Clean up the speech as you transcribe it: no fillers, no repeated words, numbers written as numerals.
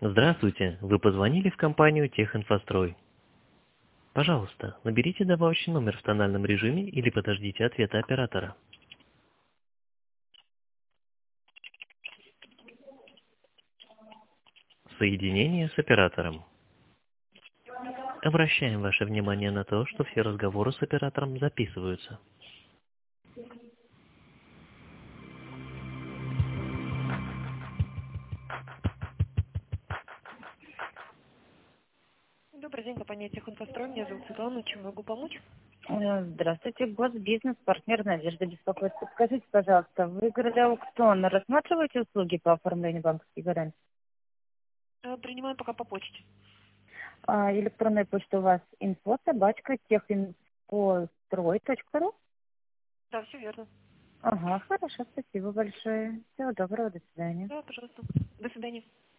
Здравствуйте, вы позвонили в компанию Техинфострой. Пожалуйста, наберите добавочный номер в тональном режиме или подождите ответа оператора. Соединение с оператором. Обращаем ваше внимание на то, что все разговоры с оператором записываются. Добрый день, компания Техинфострой. Меня зовут Светлана. Чем могу помочь? Здравствуйте, Госбизнес, партнер Надежда беспокоит. Подскажите, пожалуйста, вы говорили аукцион, рассматриваете услуги по оформлению банковских гарантий? Принимаем пока по почте. Электронная почта у вас info@техинфострой.ру. Да, все верно. Ага, хорошо, спасибо большое. Всего доброго, до свидания. Да, пожалуйста. До свидания.